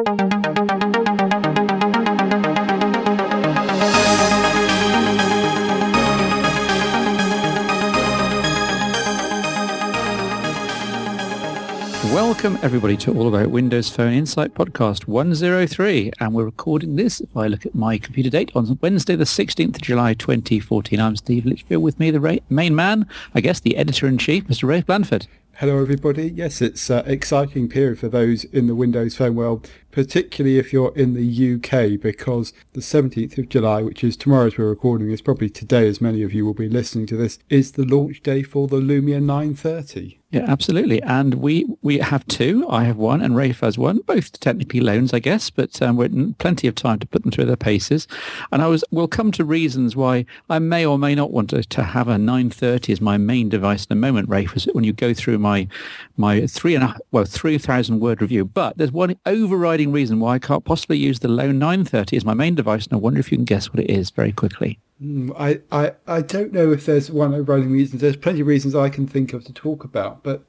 Welcome everybody to All About Windows Phone Insight Podcast 103, and we're recording this, if I look at my computer date, on Wednesday the 16th of July 2014. I'm Steve Litchfield. With me, the main man, I guess, the editor-in-chief, Mr. Rafe Blandford. Hello everybody. Yes, it's an exciting period for those in the Windows Phone world, particularly if you're in the UK, because the 17th of July, which is tomorrow as we're recording this, probably today as many of you will be listening to this, is the launch day for the Lumia 930. Yeah, absolutely. And we have two. I have one and Rafe has one, both technically loans, I guess, but we're plenty of time to put them through their paces. And we'll come to reasons why I may or may not want to have a 930 as my main device in a moment, Rafe, when you go through my 3,000 word review. But there's one overriding reason why I can't possibly use the loan 930 as my main device, and I wonder if you can guess what it is very quickly. I don't know if there's one overriding reason. There's plenty of reasons I can think of to talk about, but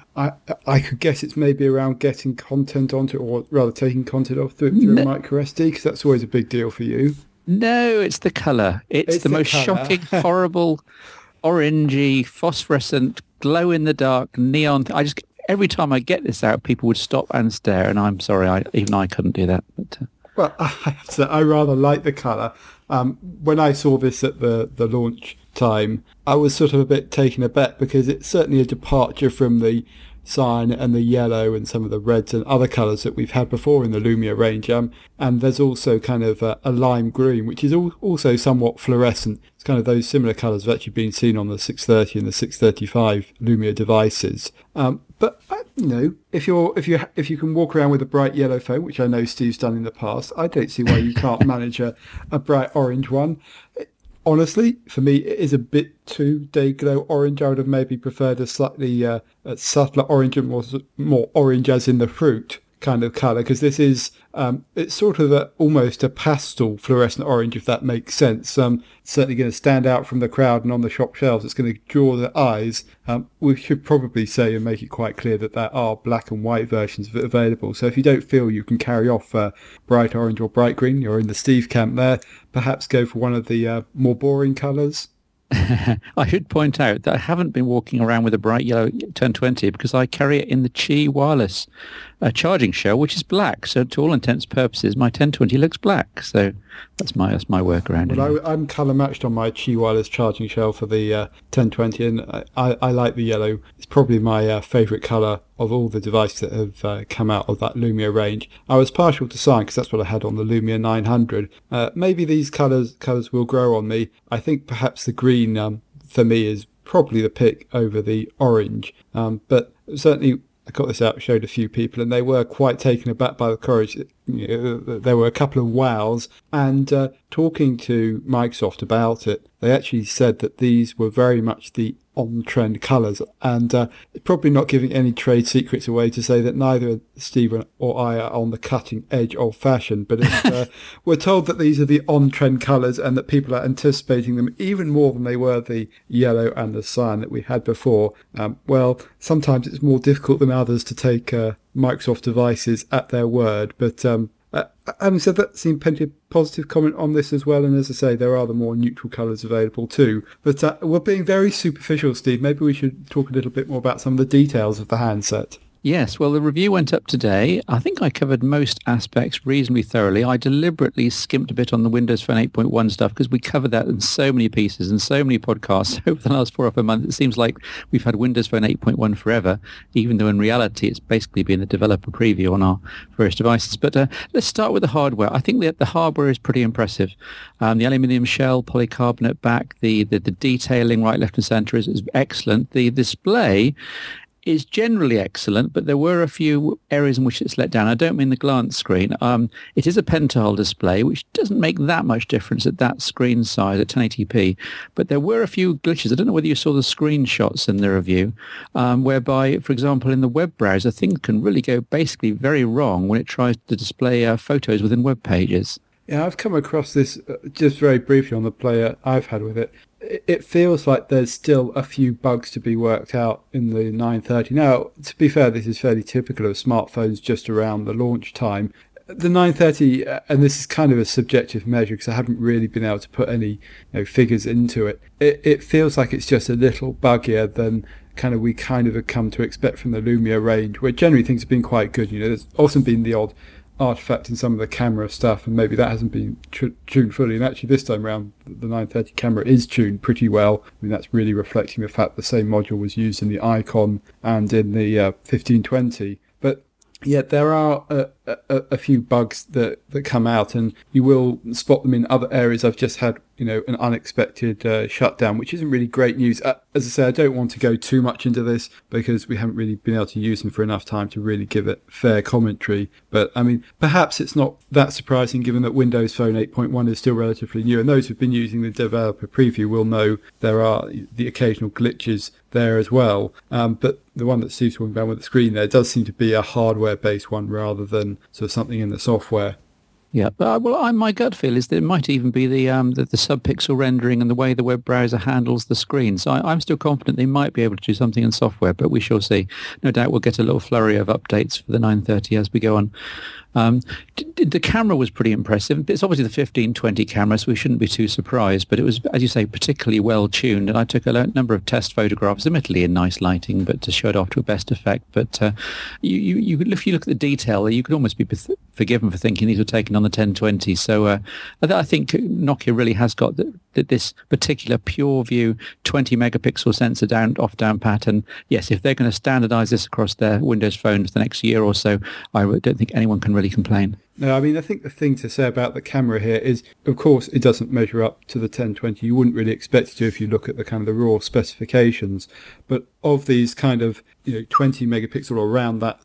I could guess it's maybe around getting content onto it, or rather taking content off through a micro SD, because that's always a big deal for you. No, it's the colour. It's the most shocking, horrible, orangey, phosphorescent, glow-in-the-dark, neon. Every time I get this out, people would stop and stare, and I'm sorry, even I couldn't do that. But, well, I have to say, I rather like the colour. When I saw this at the launch time, I was sort of a bit taken aback, because it's certainly a departure from the cyan and the yellow and some of the reds and other colours that we've had before in the Lumia range. And there's also kind of a lime green, which is also somewhat fluorescent. It's kind of those similar colours have actually been seen on the 630 and the 635 Lumia devices. But if you can walk around with a bright yellow phone, which I know Steve's done in the past, I don't see why you can't manage a bright orange one. Honestly, for me, it is a bit too day-glow orange. I would have maybe preferred a slightly subtler orange and more orange as in the fruit kind of colour, because this is it's sort of almost a pastel fluorescent orange, if that makes sense. Certainly going to stand out from the crowd and on the shop shelves. It's going to draw the eyes. We should probably say and make it quite clear that there are black and white versions of it available. So if you don't feel you can carry off bright orange or bright green, you're in the Steve camp there. Perhaps go for one of the more boring colours. I should point out that I haven't been walking around with a bright yellow 1020 because I carry it in the Qi wireless charging shell, which is black. So to all intents and purposes, my 1020 looks black. So that's my workaround. Well, I'm colour matched on my Qi wireless charging shell for the 1020, and I like the yellow. It's probably my favourite colour of all the devices that have come out of that Lumia range. I was partial to cyan because that's what I had on the Lumia 900. Maybe these colours will grow on me. I think perhaps the green for me is probably the pick over the orange. But certainly I got this out, showed a few people, and they were quite taken aback by the courage. There were a couple of wows, and talking to Microsoft about it, they actually said that these were very much the on-trend colours, and probably not giving any trade secrets away to say that neither Steve or I are on the cutting edge of fashion, but we're told that these are the on-trend colours and that people are anticipating them even more than they were the yellow and the cyan that we had before. Well, sometimes it's more difficult than others to take Microsoft devices at their word, but having said that, seen plenty of positive comment on this as well, and as I say, there are the more neutral colours available too. But we're being very superficial, Steve. Maybe we should talk a little bit more about some of the details of the handset. Yes, well, the review went up today. I think I covered most aspects reasonably thoroughly. I deliberately skimped a bit on the Windows Phone 8.1 stuff because we covered that in so many pieces and so many podcasts over the last 4 or 5 months. It seems like we've had Windows Phone 8.1 forever, even though in reality it's basically been the developer preview on our various devices. But let's start with the hardware. I think the hardware is pretty impressive. The aluminium shell, polycarbonate back, the detailing right, left and centre is excellent. The display is generally excellent, but there were a few areas in which it's let down. I don't mean the glance screen. It is a pentile display, which doesn't make that much difference at that screen size at 1080p, but there were a few glitches. I don't know whether you saw the screenshots in the review, whereby, for example, in the web browser, things can really go basically very wrong when it tries to display photos within web pages. Yeah, I've come across this just very briefly on the player I've had with it. It feels like there's still a few bugs to be worked out in the 930. Now, to be fair, this is fairly typical of smartphones just around the launch time. the 930, and this is kind of a subjective measure because I haven't really been able to put any figures into it. It feels like it's just a little buggier than we have come to expect from the Lumia range, where generally things have been quite good. There's often been the odd artifact in some of the camera stuff, and maybe that hasn't been tuned fully. And actually, this time around, the 930 camera is tuned pretty well. I mean, that's really reflecting the fact the same module was used in the Icon and in the 1520. But yeah, there are a few bugs that come out, and you will spot them in other areas. I've just had an unexpected shutdown, which isn't really great news. As I say, I don't want to go too much into this because we haven't really been able to use them for enough time to really give it fair commentary. But I mean, perhaps it's not that surprising given that Windows Phone 8.1 is still relatively new, and those who've been using the developer preview will know there are the occasional glitches there as well. But the one that Steve's talking about with the screen there does seem to be a hardware-based one rather than sort of something in the software. Yeah, but my gut feel is that it might even be the sub-pixel rendering and the way the web browser handles the screen. So I'm still confident they might be able to do something in software, but we shall see. No doubt we'll get a little flurry of updates for the 930 as we go on. The camera was pretty impressive. It's obviously the 1520 camera, so we shouldn't be too surprised, but it was, as you say, particularly well tuned, and I took a number of test photographs, admittedly in nice lighting, but to show it off to a best effect. But you if you look at the detail, you could almost be forgiven for thinking these were taken on the 1020. So I think Nokia really has got this particular pure view 20 megapixel sensor down pattern. Yes, if they're going to standardize this across their Windows phones for the next year or so, I don't think anyone can really complain. No, I mean, I think the thing to say about the camera here is, of course, it doesn't measure up to the 1020. You wouldn't really expect it to if you look at the raw specifications. But of these 20 megapixel or around that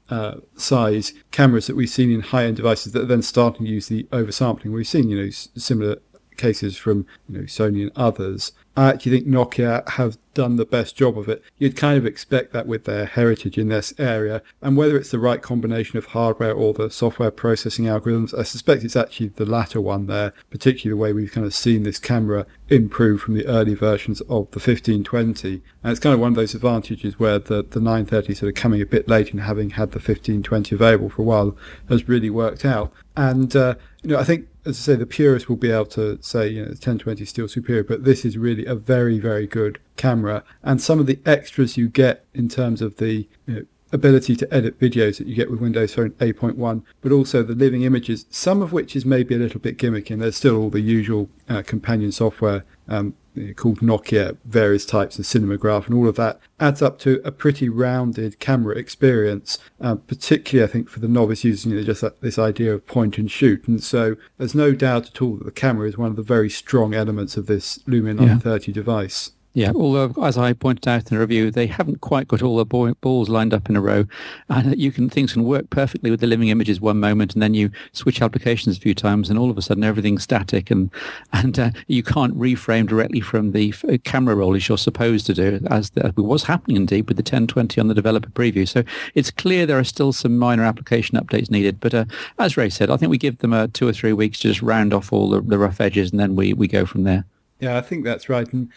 size cameras that we've seen in high-end devices that are then starting to use the oversampling, we've seen, similar cases from Sony and others. I actually think Nokia have done the best job of it. You'd kind of expect that with their heritage in this area, and whether it's the right combination of hardware or the software processing algorithms, I suspect it's actually the latter one there, particularly the way we've kind of seen this camera improve from the early versions of the 1520. And it's kind of one of those advantages where the 930 sort of coming a bit late and having had the 1520 available for a while has really worked out. And I think, as I say, the purists will be able to say, the 1020 is still superior, but this is really a very, very good camera. And some of the extras you get in terms of the ability to edit videos that you get with Windows Phone 8.1, but also the living images, some of which is maybe a little bit gimmicky, and there's still all the usual companion software called Nokia, various types of Cinemagraph, and all of that adds up to a pretty rounded camera experience, particularly I think for the novice users, just this idea of point and shoot. And so there's no doubt at all that the camera is one of the very strong elements of this Lumia 930 device. Yeah, although, as I pointed out in the review, they haven't quite got all the balls lined up in a row. And things can work perfectly with the living images one moment, and then you switch applications a few times, and all of a sudden everything's static, and you can't reframe directly from the camera roll as you're supposed to do, as was happening indeed with the 1020 on the developer preview. So it's clear there are still some minor application updates needed. But as Ray said, I think we give them 2 or 3 weeks to just round off all the rough edges, and then we go from there. Yeah, I think that's right. And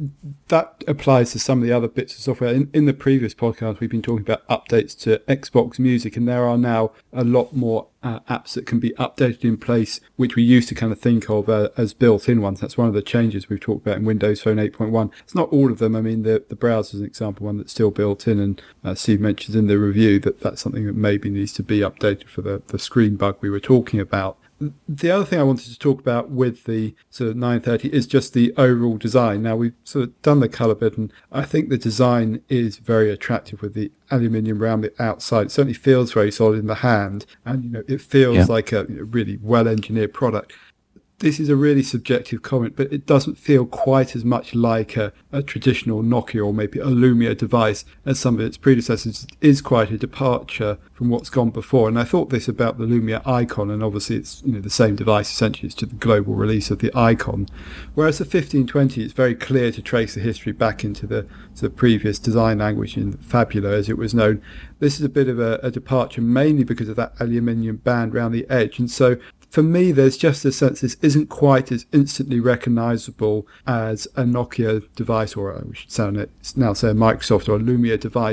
that applies to some of the other bits of software. In the previous podcast, we've been talking about updates to Xbox Music, and there are now a lot more apps that can be updated in place, which we used to kind of think of as built-in ones. That's one of the changes we've talked about in Windows Phone 8.1. It's not all of them. I mean, the browser is an example, one that's still built in, and Steve mentions in the review that's something that maybe needs to be updated for the screen bug we were talking about. The other thing I wanted to talk about with the sort of 930 is just the overall design. Now, we've sort of done the colour bit, and I think the design is very attractive with the aluminium around the outside. It certainly feels very solid in the hand, and it feels like a really well-engineered product. This is a really subjective comment, but it doesn't feel quite as much like a traditional Nokia or maybe a Lumia device as some of its predecessors. It is quite a departure from what's gone before. And I thought this about the Lumia Icon, and obviously it's the same device essentially. It's to the global release of the Icon. Whereas the 1520, it's very clear to trace the history back into the previous design language in Fabula, as it was known. This is a bit of a departure, mainly because of that aluminium band around the edge. And so for me, there's just a sense this isn't quite as instantly recognizable as a Nokia device, or we should now say a Microsoft or a Lumia device.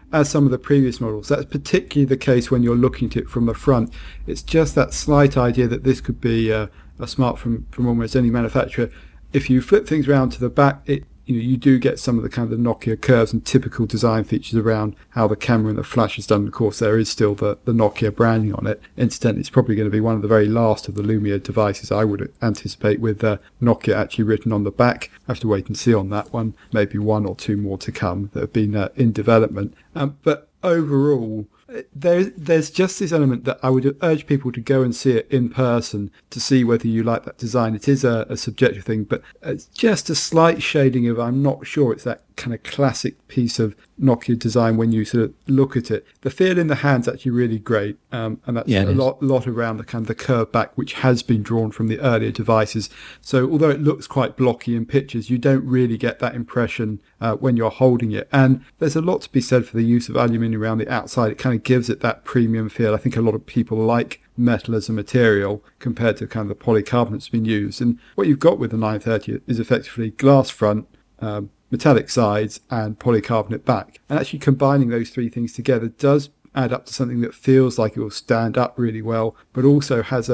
as some of the previous models. That's particularly the case when you're looking at it from the front. It's just that slight idea that this could be a smartphone from almost any manufacturer. If you flip things around to the back, you do get some of the kind of the Nokia curves and typical design features around how the camera and the flash is done. Of course, there is still the Nokia branding on it. Incidentally, it's probably going to be one of the very last of the Lumia devices, I would anticipate, with Nokia actually written on the back. I have to wait and see on that one. Maybe one or two more to come that have been in development. But overall, there's just this element that I would urge people to go and see it in person to see whether you like that design. It is a subjective thing, but it's just a slight shading of, I'm not sure it's that kind of classic piece of Nokia design when you sort of look at it. The feel in the hand's actually really great, and that's a lot around the kind of the curved back, which has been drawn from the earlier devices. So although it looks quite blocky in pictures, you don't really get that impression when you're holding it. And there's a lot to be said for the use of aluminium around the outside. It kind of gives it that premium feel. I think a lot of people like metal as a material compared to kind of the polycarbonate that's been used. And what you've got with the 930 is effectively glass front, metallic sides and polycarbonate back. And actually combining those three things together does add up to something that feels like it will stand up really well, but also has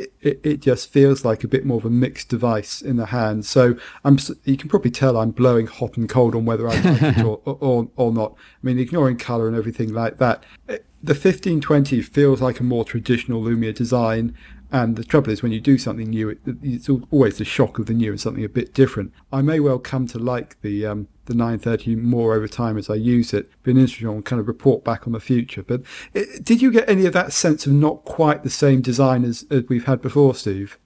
it just feels like a bit more of a mixed device in the hand. So you can probably tell I'm blowing hot and cold on whether I like it or not. I mean, ignoring colour and everything like that, the 1520 feels like a more traditional Lumia design. And the trouble is, when you do something new, it's always the shock of the new and something a bit different. I may well come to like the 930 more over time as I use it. Been interesting on kind of report back on the future. But did you get any of that sense of not quite the same design as we've had before, Steve?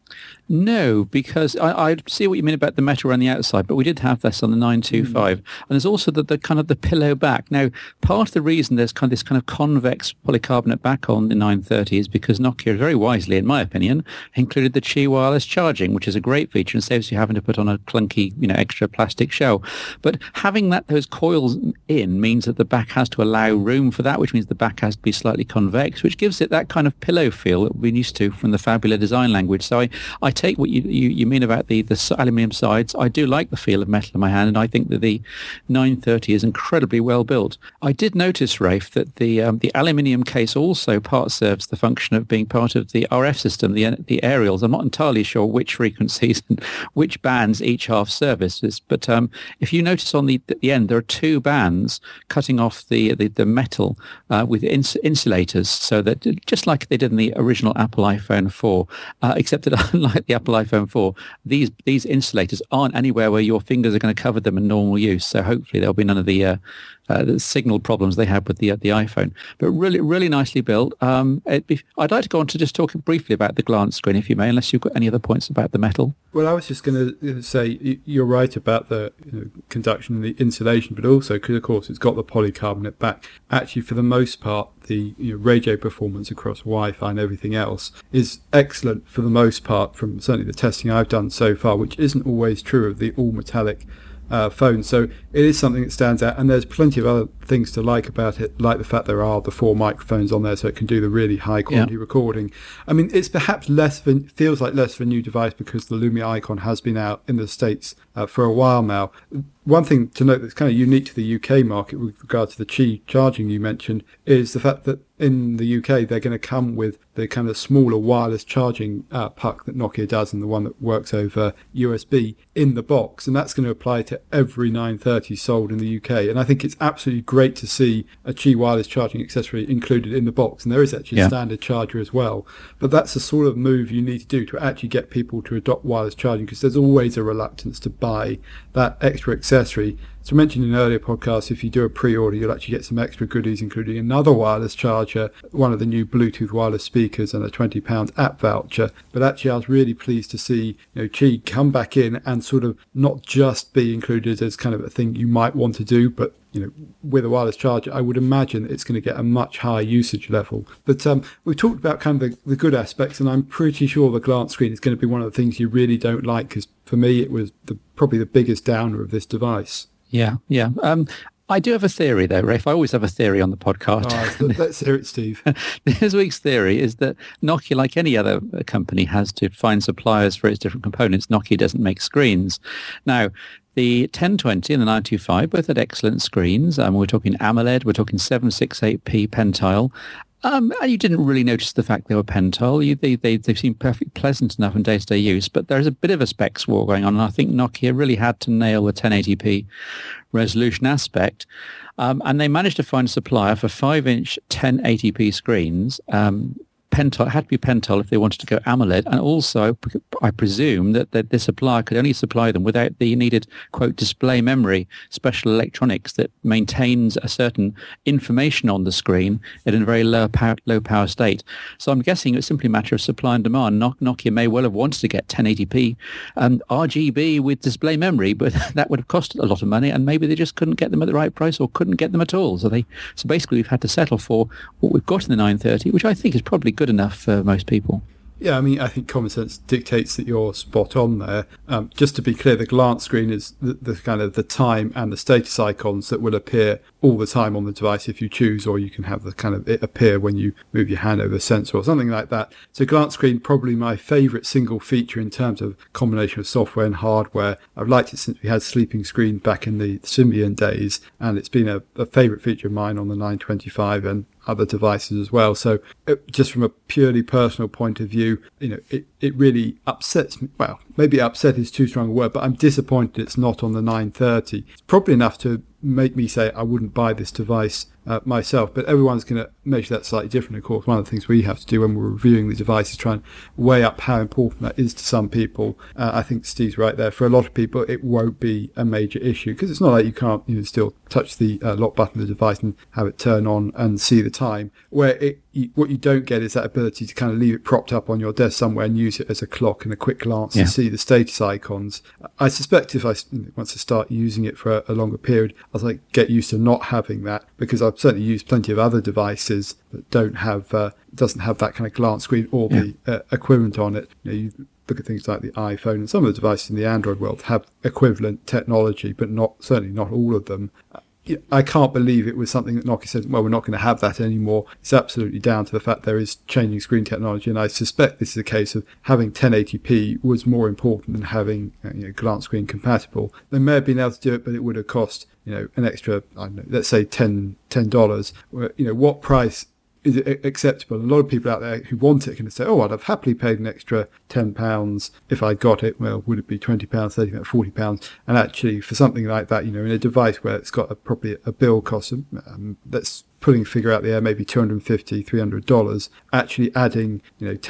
No, because I see what you mean about the metal around the outside, but we did have this on the 925. And there's also the kind of the pillow back. Now, part of the reason there's kind of this kind of convex polycarbonate back on the 930 is because Nokia, very wisely, in my opinion, included the Qi wireless charging, which is a great feature and saves you having to put on a clunky, extra plastic shell. But having those coils in means that the back has to allow room for that, which means the back has to be slightly convex, which gives it that kind of pillow feel that we've been used to from the Fabula design language. So I take what you mean about the aluminium sides. I do like the feel of metal in my hand, and I think that the 930 is incredibly well built. I did notice, Rafe, that the aluminium case also part serves the function of being part of the RF system, the aerials. I'm not entirely sure which frequencies and which bands each half services, but if you notice on the end, there are two bands cutting off the metal with insulators, so that just like they did in the original Apple iPhone 4, except that unlike the Apple iPhone 4, these insulators aren't anywhere where your fingers are going to cover them in normal use. So hopefully there'll be none of the signal problems they had with the iPhone. But really, really nicely built. I'd like to go on to just talk briefly about the glance screen, if you may, unless you've got any other points about the metal. Well, I was just going to say you're right about the conduction and the insulation, but also because, of course, it's got the polycarbonate back. Actually, for the most part, the radio performance across Wi-Fi and everything else is excellent for the most part, from certainly the testing I've done so far, which isn't always true of the all-metallic phone. So it is something that stands out, and there's plenty of other things to like about it, like the fact there are the 4 microphones on there, so it can do the really high quality recording. I mean, it's perhaps feels like less of a new device because the Lumia Icon has been out in the States for a while now. One thing to note that's kind of unique to the UK market with regard to the Qi charging you mentioned is the fact that in the UK they're going to come with the kind of smaller wireless charging puck that Nokia does, and the one that works over USB in the box, and that's going to apply to every 930 sold in the UK. And I think it's absolutely great to see a Qi wireless charging accessory included in the box, and there is actually a standard charger as well. But that's the sort of move you need to do to actually get people to adopt wireless charging, because there's always a reluctance to buy that extra accessory. So I mentioned in earlier podcasts, if you do a pre-order, you'll actually get some extra goodies, including another wireless charger, one of the new Bluetooth wireless speakers, and a £20 app voucher. But actually, I was really pleased to see Qi come back in and sort of not just be included as kind of a thing you might want to do, but with a wireless charger, I would imagine it's going to get a much higher usage level. But we've talked about kind of the good aspects, and I'm pretty sure the glance screen is going to be one of the things you really don't like, because for me, it was probably the biggest downer of this device. Yeah. I do have a theory, though, Rafe. I always have a theory on the podcast. Let's hear it, Steve. This week's theory is that Nokia, like any other company, has to find suppliers for its different components. Nokia doesn't make screens. Now, The 1020 and the 925 both had excellent screens. We're talking AMOLED, we're talking 768p Pentile. And you didn't really notice the fact they were Pentile. They seem perfectly pleasant enough in day-to-day use, but there's a bit of a specs war going on, and I think Nokia really had to nail the 1080p resolution aspect. And they managed to find a supplier for 5-inch 1080p screens. Pentile, it had to be Pentile if they wanted to go AMOLED, and also I presume that the supplier could only supply them without the needed, quote, display memory, special electronics that maintains a certain information on the screen in a very low power state. So I'm guessing it's simply a matter of supply and demand. Nokia may well have wanted to get 1080p RGB with display memory, but that would have cost a lot of money, and maybe they just couldn't get them at the right price or couldn't get them at all. So basically we've had to settle for what we've got in the 930, which I think is probably good enough for most people. Yeah, I mean, I think common sense dictates that you're spot on there. Just to be clear, the glance screen is the kind of the time and the status icons that will appear all the time on the device if you choose, or you can have the kind of it appear when you move your hand over a sensor or something like that. So glance screen, probably my favourite single feature in terms of combination of software and hardware. I've liked it since we had sleeping screen back in the Symbian days, and it's been a favourite feature of mine on the 925 and other devices as well. So just from a purely personal point of view, it really upsets me. Well, maybe upset is too strong a word, but I'm disappointed it's not on the 930. It's probably enough to make me say I wouldn't buy this device myself, but everyone's going to measure that slightly different. Of course, one of the things we have to do when we're reviewing the device is try and weigh up how important that is to some people. I think Steve's right there. For a lot of people, it won't be a major issue, because it's not like you can't still touch the lock button of the device and have it turn on and see the time. Where what you don't get is that ability to kind of leave it propped up on your desk somewhere and use it as a clock and a quick glance to see the status icons. I suspect if once I start using it for a longer period, I'll get used to not having that, because I've certainly used plenty of other devices that doesn't have that kind of glance screen or the equivalent on it. You look at things like the iPhone, and some of the devices in the Android world have equivalent technology, but certainly not all of them. I can't believe it was something that Nokia said, well, we're not going to have that anymore. It's absolutely down to the fact there is changing screen technology, and I suspect this is a case of having 1080p was more important than having glance screen compatible. They may have been able to do it, but it would have cost an extra, I don't know, let's say $10. What price is it acceptable? A lot of people out there who want it can say, oh, I'd have happily paid an extra £10 if I got it. Well, would it be £20, £30, £40? And actually, for something like that, in a device where it's got probably a bill cost of, let's putting a figure out there, maybe $250, $300, actually adding,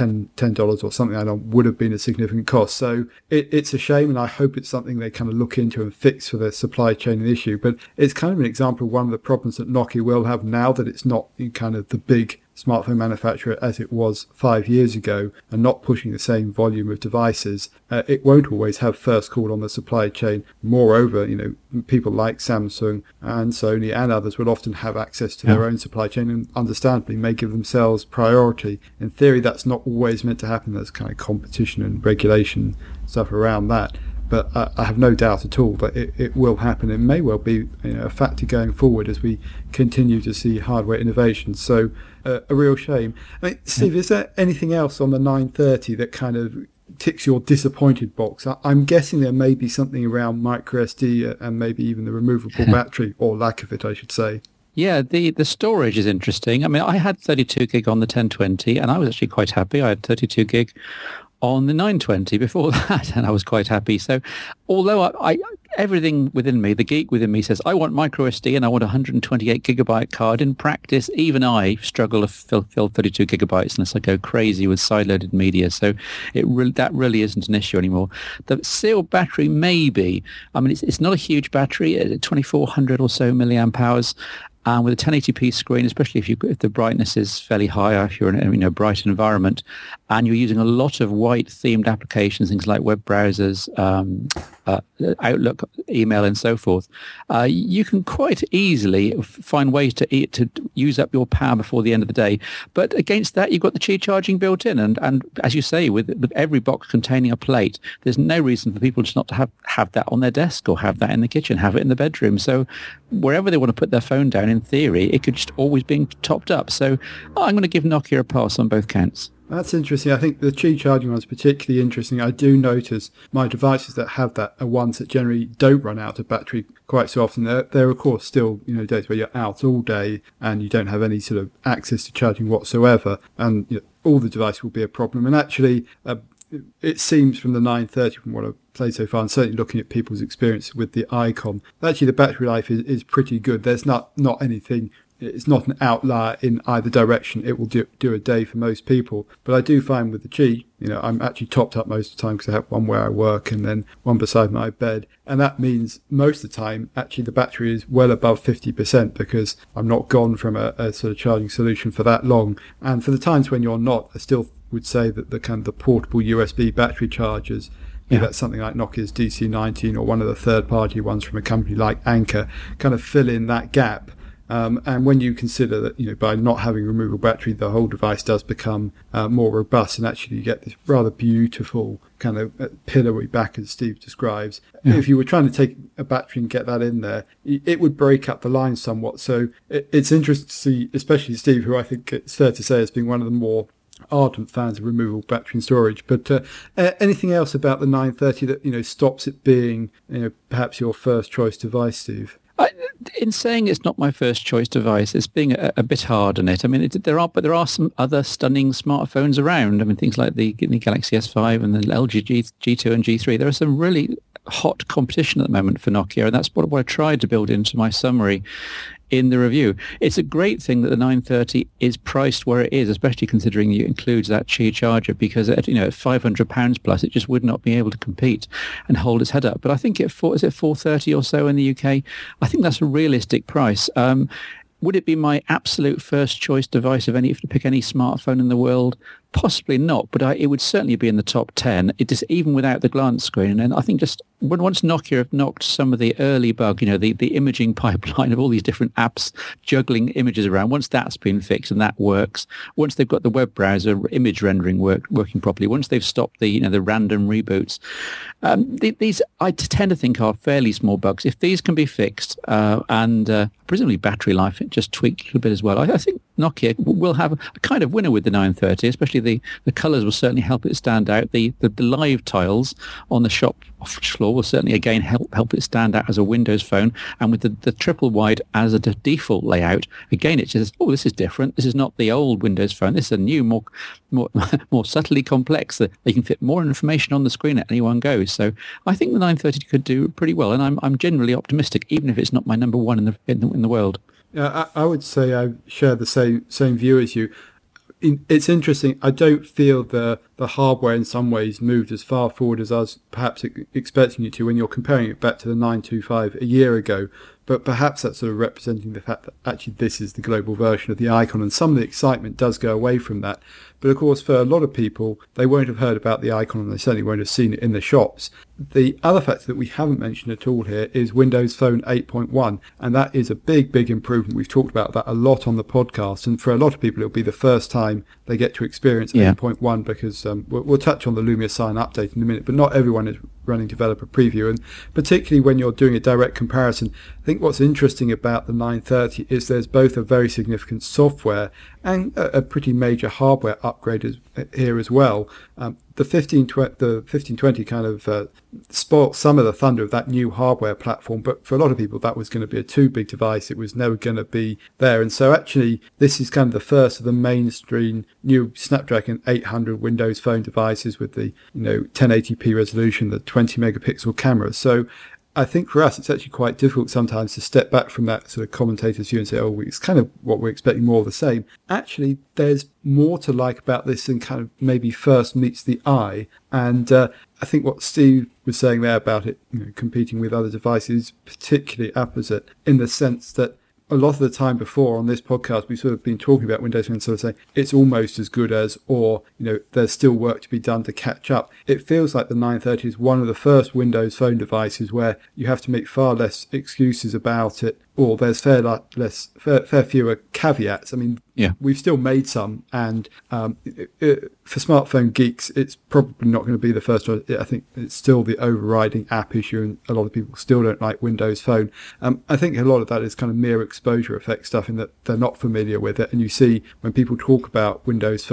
$10 or something like that would have been a significant cost. So it's a shame, and I hope it's something they kind of look into and fix for their supply chain issue. But it's kind of an example of one of the problems that Nokia will have now that it's not kind of the big smartphone manufacturer as it was 5 years ago, and not pushing the same volume of devices. It won't always have first call on the supply chain. Moreover, people like Samsung and Sony and others will often have access to their own supply chain, and understandably may give themselves priority. In theory, that's not always meant to happen. There's kind of competition and regulation stuff around that. But I have no doubt at all that it will happen. It may well be a factor going forward as we continue to see hardware innovation. So a real shame. I mean, Steve, is there anything else on the 930 that kind of ticks your disappointed box? I'm guessing there may be something around micro SD and maybe even the removable battery, or lack of it, I should say. Yeah, the storage is interesting. I mean, I had 32 gig on the 1020, and I was actually quite happy. I had 32 gig on the 920 before that, and I was quite happy. So although I everything within me, the geek within me says I want micro SD and I want a 128 gigabyte card, in practice even I struggle to fill 32 gigabytes unless I go crazy with sideloaded media. So that really isn't an issue anymore. The sealed battery maybe. I mean, it's not a huge battery, 2400 or so milliamp hours. With a 1080p screen, especially if the brightness is fairly high, or if you're in a bright environment, and you're using a lot of white-themed applications, things like web browsers, Outlook, email, and so forth, you can quite easily find ways to use up your power before the end of the day. But against that, you've got the Qi charging built in, and as you say, with every box containing a plate, there's no reason for people just not to have that on their desk, or have that in the kitchen, have it in the bedroom. So wherever they want to put their phone down, in theory, it could just always be topped up. So I'm going to give Nokia a pass on both counts. That's interesting. I think the Qi charging one is particularly interesting. I do notice my devices that have that are ones that generally don't run out of battery quite so often. There are of course still days where you're out all day and you don't have any sort of access to charging whatsoever, and all the device will be a problem. And actually, it seems from the 930, from what I've played so far, and certainly looking at people's experience with the Icon, actually the battery life is pretty good. There's not anything. It's not an outlier in either direction. It will do a day for most people. But I do find with the Qi, I'm actually topped up most of the time because I have one where I work and then one beside my bed. And that means most of the time, actually, the battery is well above 50% because I'm not gone from a sort of charging solution for that long. And for the times when you're not, I still would say that the portable USB battery chargers, that's something like Nokia's DC19 or one of the third-party ones from a company like Anker, kind of fill in that gap. And when you consider that, by not having a removable battery, the whole device does become more robust, and actually you get this rather beautiful kind of pillowy back, as Steve describes. Yeah. If you were trying to take a battery and get that in there, it would break up the line somewhat. So it's interesting to see, especially Steve, who I think it's fair to say has been one of the more ardent fans of removable battery and storage. But anything else about the 930 that stops it being perhaps your first choice device, Steve? In saying it's not my first choice device, it's being a bit hard on it. I mean, there are some other stunning smartphones around. I mean, things like the Galaxy S5 and the LG G2 and G3. There are some really hot competition at the moment for Nokia, and that's what I tried to build into my summary in the review. It's a great thing that the 930 is priced where it is, especially considering it includes that Qi charger, because at £500 plus, it just would not be able to compete and hold its head up. But I think is it 430 or so in the UK? I think that's a realistic price. Would it be my absolute first choice device if to pick any smartphone in the world? Possibly not, but it would certainly be in the top 10. It is even without the glance screen. And I think just once Nokia have knocked some of the early bug, the imaging pipeline of all these different apps juggling images around, once that's been fixed and that works, once they've got the web browser image rendering working properly, once they've stopped the random reboots, these I tend to think are fairly small bugs. If these can be fixed and presumably battery life just tweaked a little bit as well, I think Nokia will have a kind of winner with the 930, especially the colours will certainly help it stand out. The live tiles on the shop floor will certainly again help it stand out as a Windows phone, and with the triple wide as a default layout, again it says, this is different. This is not the old Windows phone. This is a new, more subtly complex. That they can fit more information on the screen at any one go. So I think the 930 could do pretty well, and I'm generally optimistic, even if it's not my number one in the world. Yeah, I would say I share the same view as you. It's interesting. I don't feel the hardware in some ways moved as far forward as I was perhaps expecting it to when you're comparing it back to the 925 a year ago. But perhaps that's sort of representing the fact that actually this is the global version of the Icon, and some of the excitement does go away from that. But of course, for a lot of people, they won't have heard about the Icon, and they certainly won't have seen it in the shops. The other factor that we haven't mentioned at all here is Windows Phone 8.1, and that is a big, big improvement. We've talked about that a lot on the podcast, and for a lot of people, it'll be the first time they get to experience 8.1, because we'll touch on the Lumia Sign update in a minute, but not everyone is running Developer Preview, and particularly when you're doing a direct comparison, I think what's interesting about the 930 is there's both a very significant software and a pretty major hardware upgrade here as well. The 1520 kind of spoilt some of the thunder of that new hardware platform, but for a lot of people that was going to be a too big device. It was never going to be there, and so actually this is kind of the first of the mainstream new Snapdragon 800 Windows Phone devices with the 1080p resolution, the 20 megapixel camera. So I think for us, it's actually quite difficult sometimes to step back from that sort of commentator's view and say, it's kind of what we're expecting, more of the same. Actually, there's more to like about this than kind of maybe first meets the eye. And I think what Steve was saying there about it competing with other devices is particularly opposite, in the sense that a lot of the time before on this podcast, we've sort of been talking about Windows Phone, sort of saying it's almost as good as, or, there's still work to be done to catch up. It feels like the 930 is one of the first Windows Phone devices where you have to make far less excuses about it, or there's fair fewer caveats. I mean, we've still made some, and for smartphone geeks, it's probably not going to be the first one. I think it's still the overriding app issue, and a lot of people still don't like Windows Phone. I think a lot of that is kind of mere exposure effect stuff, in that they're not familiar with it, and you see when people talk about Windows Phone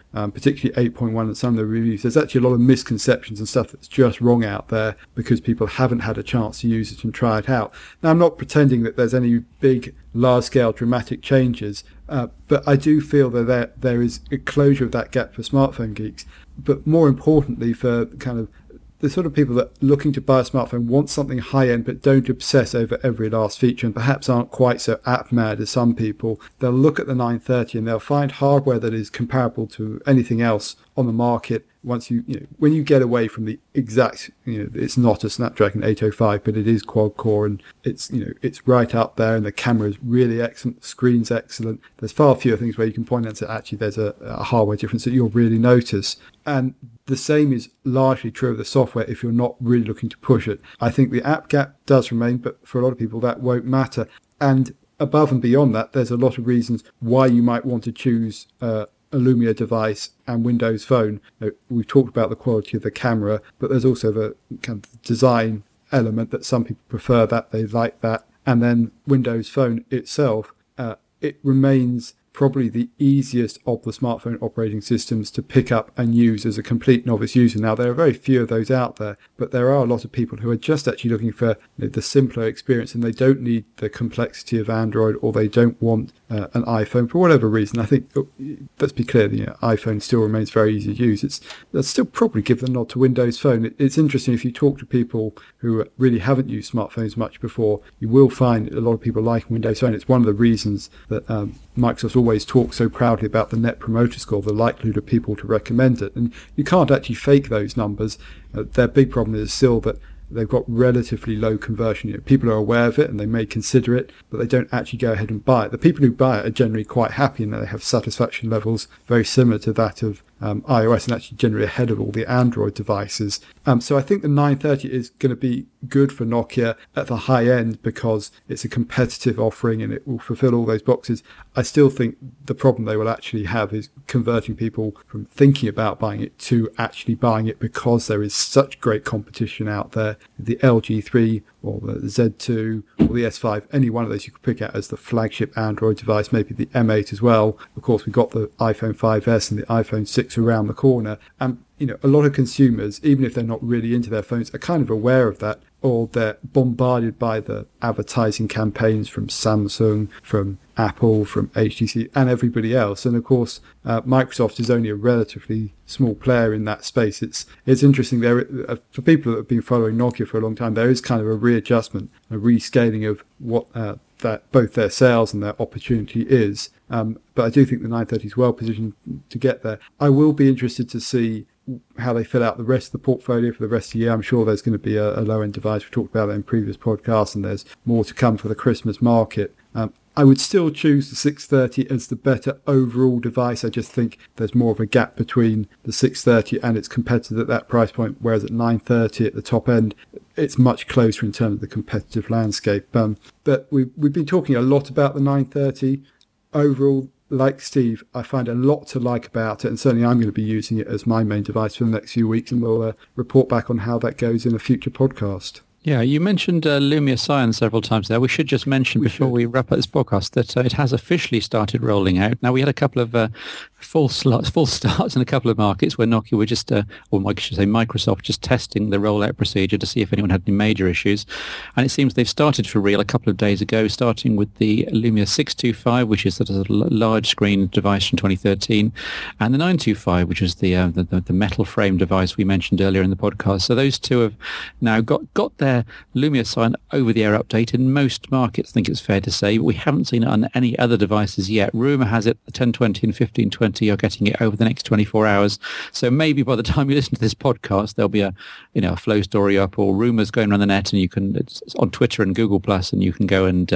particularly 8.1 and some of the reviews. There's actually a lot of misconceptions and stuff that's just wrong out there because people haven't had a chance to use it and try it out. Now, I'm not pretending that there's any big, large-scale, dramatic changes, but I do feel that there is a closure of that gap for smartphone geeks. But more importantly, for kind of the sort of people that are looking to buy a smartphone want something high-end but don't obsess over every last feature and perhaps aren't quite so app-mad as some people, they'll look at the 930 and they'll find hardware that is comparable to anything else on the market. Once when you get away from the exact, it's not a Snapdragon 805, but it is quad core and it's right up there, and the camera is really excellent, the screen's excellent. There's far fewer things where you can point out that actually there's a hardware difference that you'll really notice. And the same is largely true of the software if you're not really looking to push it. I think the app gap does remain, but for a lot of people that won't matter. And above and beyond that, there's a lot of reasons why you might want to choose a Lumia device and Windows Phone. We've talked about the quality of the camera, but there's also the kind of design element that some people prefer, that they like that. And then Windows Phone itself, it remains probably the easiest of the smartphone operating systems to pick up and use as a complete novice user. Now, there are very few of those out there, but there are a lot of people who are just actually looking for the simpler experience, and they don't need the complexity of Android, or they don't want an iPhone for whatever reason. I think, let's be clear, the iPhone still remains very easy to use. Let's still probably give the nod to Windows Phone. It's interesting, if you talk to people who really haven't used smartphones much before, you will find a lot of people like Windows Phone. It's one of the reasons that Microsoft always talks so proudly about the Net Promoter Score, the likelihood of people to recommend it. And you can't actually fake those numbers. Their big problem is still that they've got relatively low conversion. People are aware of it and they may consider it, but they don't actually go ahead and buy it. The people who buy it are generally quite happy, and they have satisfaction levels very similar to that of iOS, and actually generally ahead of all the Android devices. So I think the 930 is going to be good for Nokia at the high end because it's a competitive offering and it will fulfill all those boxes. I still think the problem they will actually have is converting people from thinking about buying it to actually buying it, because there is such great competition out there. The LG3 or the Z2 or the S5, any one of those you could pick out as the flagship Android device, maybe the M8 as well. Of course, we've got the iPhone 5S and the iPhone 6 around the corner. And, a lot of consumers, even if they're not really into their phones, are kind of aware of that, or they're bombarded by the advertising campaigns from Samsung, from Apple, from HTC and everybody else. And of course, Microsoft is only a relatively small player in that space. It's interesting there, for people that have been following Nokia for a long time, there is kind of a readjustment, a rescaling of what that both their sales and their opportunity is. But I do think the 930 is well positioned to get there. I will be interested to see how they fill out the rest of the portfolio for the rest of the year. I'm sure there's going to be a low-end device. We talked about that in previous podcasts, and there's more to come for the Christmas market. I would still choose the 630 as the better overall device. I just think there's more of a gap between the 630 and its competitor at that price point, whereas at 930 at the top end, it's much closer in terms of the competitive landscape. But we've been talking a lot about the 930. Overall, like Steve, I find a lot to like about it, and certainly I'm going to be using it as my main device for the next few weeks, and we'll report back on how that goes in a future podcast. Yeah, you mentioned Lumia Cyan several times there. We should just mention before we wrap up this podcast that it has officially started rolling out. Now, we had a couple of full starts in a couple of markets where Nokia were just, or I should say Microsoft, just testing the rollout procedure to see if anyone had any major issues. And it seems they've started for real a couple of days ago, starting with the Lumia 625, which is a large screen device from 2013, and the 925, which is the metal frame device we mentioned earlier in the podcast. So those two have now got their Lumia Cyan over-the-air update in most markets, I think it's fair to say. But we haven't seen it on any other devices yet. Rumour has it the 1020 and 1520 are getting it over the next 24 hours. So maybe by the time you listen to this podcast, there'll be a flow story up or rumours going around the net, and it's on Twitter and Google Plus, and you can go and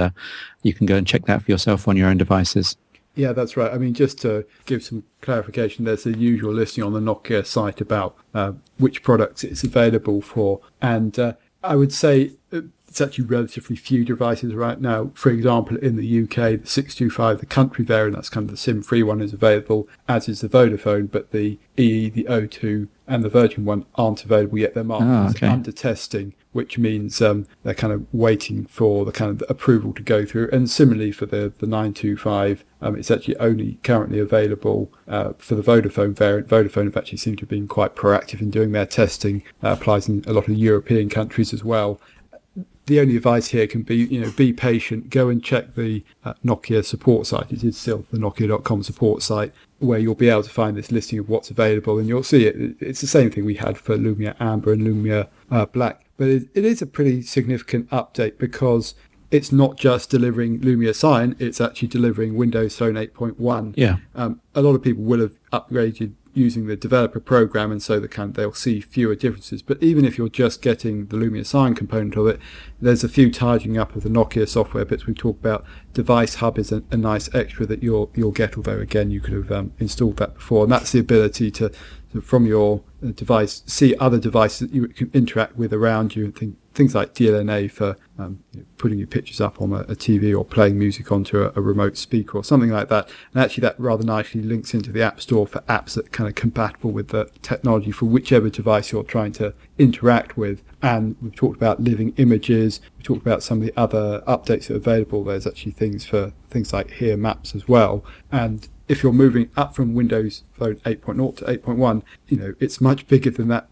check that for yourself on your own devices. Yeah, that's right. I mean, just to give some clarification, there's the usual listing on the Nokia site about which products it's available for. And I would say it's actually relatively few devices right now. For example, in the UK, the 625, the country variant, that's kind of the SIM-free one, is available, as is the Vodafone, but the EE, the O2 and the Virgin one aren't available yet. They're marked as under testing, which means they're kind of waiting for the kind of approval to go through. And similarly for the 925, it's actually only currently available for the Vodafone variant. Vodafone have actually seemed to have been quite proactive in doing their testing. Applies in a lot of European countries as well. The only advice here can be, be patient. Go and check the Nokia support site. It is still the Nokia.com support site, where you'll be able to find this listing of what's available, and you'll see it. It's the same thing we had for Lumia Amber and Lumia Black, but it is a pretty significant update because it's not just delivering Lumia Sign; it's actually delivering Windows Phone 8.1. Yeah. A lot of people will have upgraded using the developer program, and so they'll see fewer differences. But even if you're just getting the Lumia Sign component of it, there's a few tidying up of the Nokia software bits we talked about. Device Hub is a nice extra that you'll get, although again you could have installed that before, and that's the ability to from your device see other devices that you can interact with around you, and things like DLNA for putting your pictures up on a TV or playing music onto a remote speaker or something like that. And actually that rather nicely links into the App Store for apps that are kind of compatible with the technology for whichever device you're trying to interact with. And we've talked about living images, we talked about some of the other updates that are available. There's actually things for things like Here Maps as well. And if you're moving up from Windows Phone 8.0 to 8.1, it's much bigger than that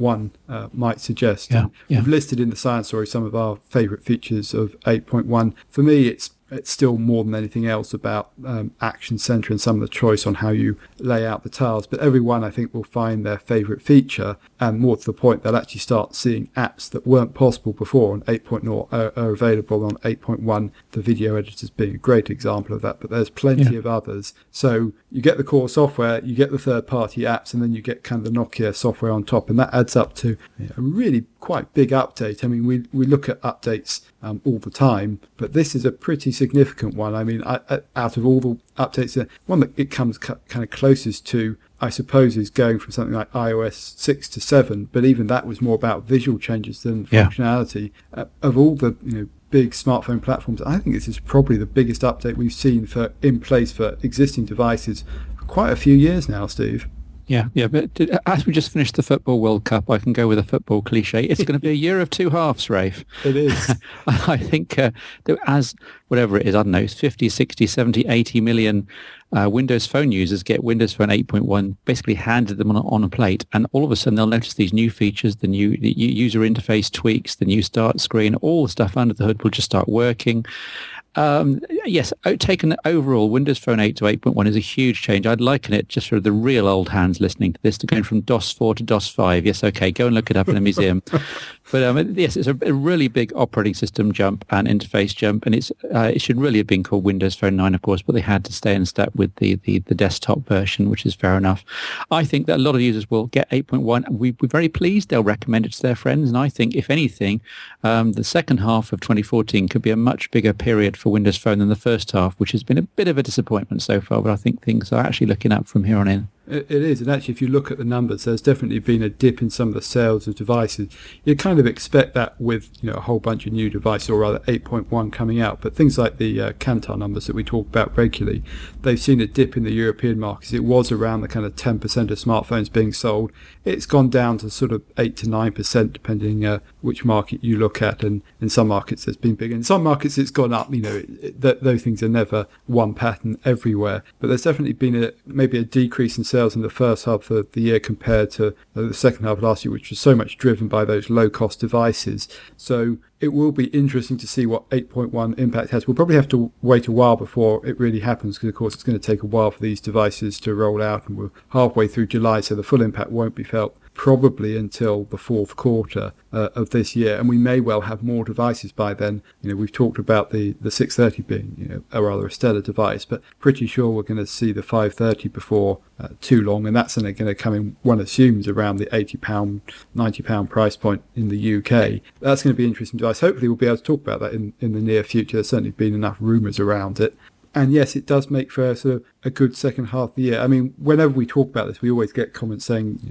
0.1 might suggest. Yeah. We've listed in the Science Story some of our favourite features of 8.1. For me, it's still more than anything else about Action Centre and some of the choice on how you lay out the tiles. But everyone, I think, will find their favourite feature, and more to the point, they'll actually start seeing apps that weren't possible before on 8.0 are available on 8.1. The video editors being a great example of that, but there's plenty of others. So you get the core software, you get the third-party apps, and then you get kind of the Nokia software on top, and that adds up to a really quite big update. I mean, we look at updates all the time, but this is a pretty significant one. I mean, out of all the updates, one that it comes kind of closest to, I suppose, is going from something like iOS 6 to 7, but even that was more about visual changes than functionality. Of all the big smartphone platforms, I think this is probably the biggest update we've seen in place for existing devices for quite a few years now, Steve. Yeah, but as we just finished the Football World Cup, I can go with a football cliche. It's going to be a year of two halves, Rafe. It is. I think as whatever it is, I don't know, it's 50, 60, 70, 80 million Windows Phone users get Windows Phone 8.1 basically handed them on a plate, and all of a sudden they'll notice these new features, the new user interface tweaks, the new start screen, all the stuff under the hood will just start working. Yes, taken overall, Windows Phone 8 to 8.1 is a huge change. I'd liken it, just for the real old hands listening to this, to going from DOS 4 to DOS 5. Yes, okay, go and look it up in a museum. But yes, it's a really big operating system jump and interface jump, and it should really have been called Windows Phone 9, of course, but they had to stay in step with the desktop version, which is fair enough. I think that a lot of users will get 8.1. We're very pleased they'll recommend it to their friends, and I think, if anything, the second half of 2014 could be a much bigger period for Windows Phone than the first half, which has been a bit of a disappointment so far, but I think things are actually looking up from here on in. It is, and actually if you look at the numbers, there's definitely been a dip in some of the sales of devices. You kind of expect that with a whole bunch of new devices, or rather 8.1 coming out, but things like the Kantar numbers that we talk about regularly, they've seen a dip in the European markets. It was around the kind of 10% of smartphones being sold. It's gone down to sort of 8 to 9% depending which market you look at, and in some markets it's been bigger. In some markets it's gone up. Those things are never one pattern everywhere, but there's definitely been maybe a decrease in sales in the first half of the year compared to the second half of last year, which was so much driven by those low-cost devices. So it will be interesting to see what 8.1 impact has. We'll probably have to wait a while before it really happens, because of course it's going to take a while for these devices to roll out, and we're halfway through July, so the full impact won't be felt probably until the fourth quarter of this year, and we may well have more devices by then. We've talked about the 630 being a rather a stellar device, but pretty sure we're going to see the 530 before too long, and that's going to come in, one assumes, around the £80, £90 price point in the UK. That's going to be an interesting device. Hopefully we'll be able to talk about that in the near future. There's certainly been enough rumours around it. And yes, it does make for a good second half of the year. I mean, whenever we talk about this, we always get comments saying,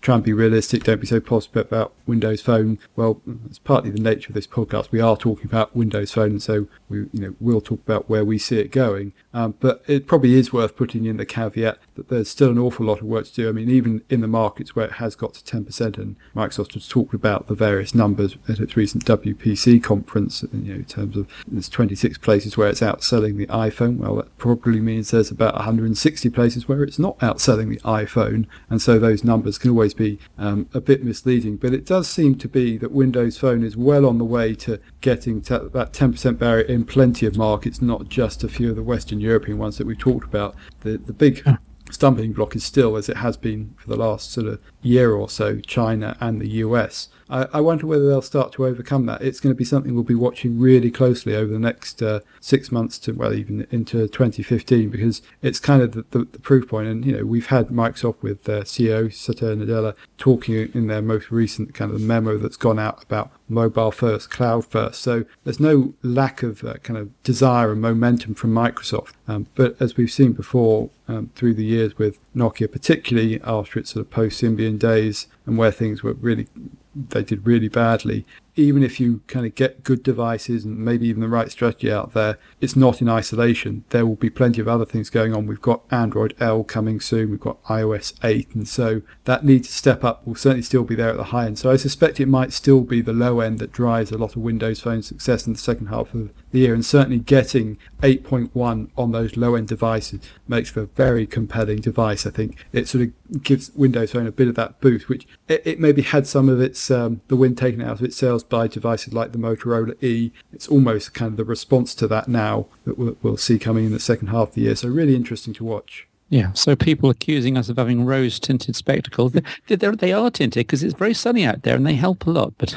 try and be realistic. Don't be so positive about Windows Phone. Well, it's partly the nature of this podcast. We are talking about Windows Phone, and so we'll talk about where we see it going. But it probably is worth putting in the caveat that there's still an awful lot of work to do. I mean, even in the markets where it has got to 10%, and Microsoft has talked about the various numbers at its recent WPC conference, in terms of there's 26 places where it's outselling the iPhone. Well, that probably means there's about 160 places where it's not outselling the iPhone, and so those numbers can always be a bit misleading. But it does seem to be that Windows Phone is well on the way to getting to that 10% barrier in plenty of markets, not just a few of the Western European ones that we talked about. The big stumbling block is still, as it has been for the last sort of year or so, China and the US. I wonder whether they'll start to overcome that. It's going to be something we'll be watching really closely over the next 6 months to, well, even into 2015, because it's kind of the proof point. And, we've had Microsoft with their CEO, Satya Nadella, talking in their most recent kind of memo that's gone out about mobile first, cloud first. So there's no lack of kind of desire and momentum from Microsoft. But as we've seen before through the years with Nokia, particularly after its sort of post-Symbian days and where things were they did really badly, even if you kind of get good devices and maybe even the right strategy out there, it's not in isolation. There will be plenty of other things going on. We've got Android L coming soon. We've got iOS 8. And so that need to step up will certainly still be there at the high end. So I suspect it might still be the low end that drives a lot of Windows Phone success in the second half of the year. And certainly getting 8.1 on those low end devices makes for a very compelling device. I think it sort of gives Windows Phone a bit of that boost, which it maybe had some of its the wind taken out of its sails by devices like the Motorola E. It's almost kind of the response to that now that we'll see coming in the second half of the year. So really interesting to watch. Yeah, so people accusing us of having rose-tinted spectacles, they are tinted because it's very sunny out there and they help a lot. But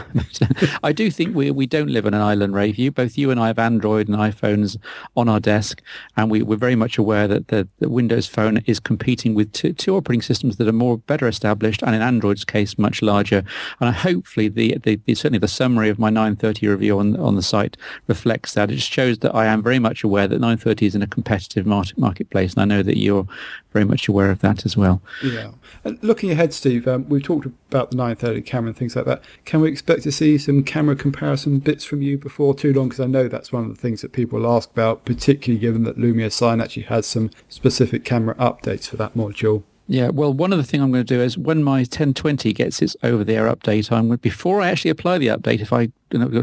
I do think we don't live on an island, Ray. Both you and I have Android and iPhones on our desk, and we're very much aware that the Windows Phone is competing with two operating systems that are better established, and in Android's case, much larger. And hopefully, certainly the summary of my 930 review on the site reflects that. It shows that I am very much aware that 930 is in a competitive marketplace, and I know that you're very much aware of that as well. Yeah. And looking ahead, Steve, we've talked about the 930 camera and things like that. Can we expect to see some camera comparison bits from you before too long? Because I know that's one of the things that people will ask about, particularly given that Lumia Sign actually has some specific camera updates for that module. Yeah, well, one of the things I'm going to do is when my 1020 gets its over-the-air update, before I actually apply the update, if I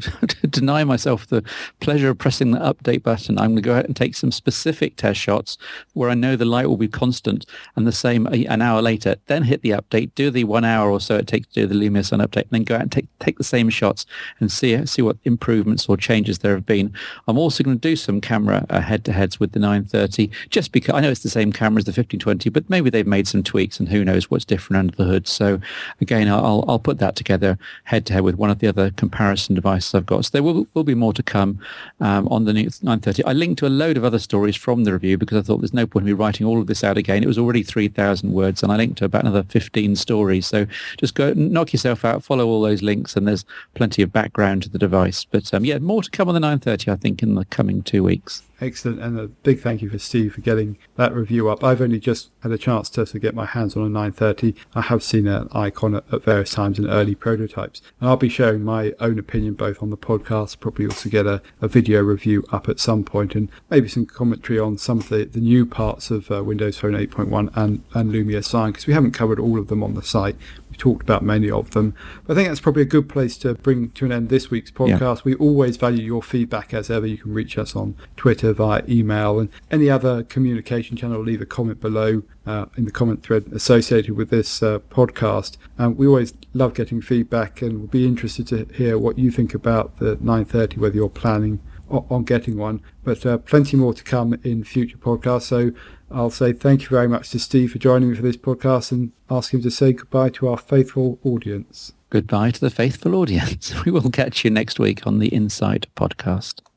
deny myself the pleasure of pressing the update button, I'm going to go out and take some specific test shots where I know the light will be constant and the same an hour later, then hit the update, do the 1 hour or so it takes to do the Lumia Sun update, and then go out and take the same shots and see what improvements or changes there have been. I'm also going to do some camera head-to-heads with the 930, just because I know it's the same camera as the 1520, but maybe they've made some tweaks and who knows what's different under the hood. So again, I'll put that together head-to-head with one of the other comparison devices I've got. So there will be more to come on the new 930. I linked to a load of other stories from the review because I thought there's no point in me writing all of this out again. It was already 3,000 words, and I linked to about another 15 stories. So just go knock yourself out, follow all those links, and there's plenty of background to the device. But more to come on the 930, I think, in the coming 2 weeks. Excellent, and a big thank you for Steve for getting that review up. I've only just had a chance to get my hands on a 930. I have seen an icon at various times in early prototypes, and I'll be sharing my own opinion both on the podcast, probably also get a video review up at some point, and maybe some commentary on some of the new parts of Windows Phone 8.1 and Lumia Sign, because we haven't covered all of them on the site. We talked about many of them. But I think that's probably a good place to bring to an end this week's podcast. Yeah. We always value your feedback as ever. You can reach us on Twitter, via email, and any other communication channel. Leave a comment below in the comment thread associated with this podcast. We always love getting feedback, and we'll be interested to hear what you think about the 930, whether you're planning on getting one. But plenty more to come in future podcasts. So I'll say thank you very much to Steve for joining me for this podcast, and ask him to say goodbye to our faithful audience. Goodbye to the faithful audience. We will catch you next week on the Insight Podcast.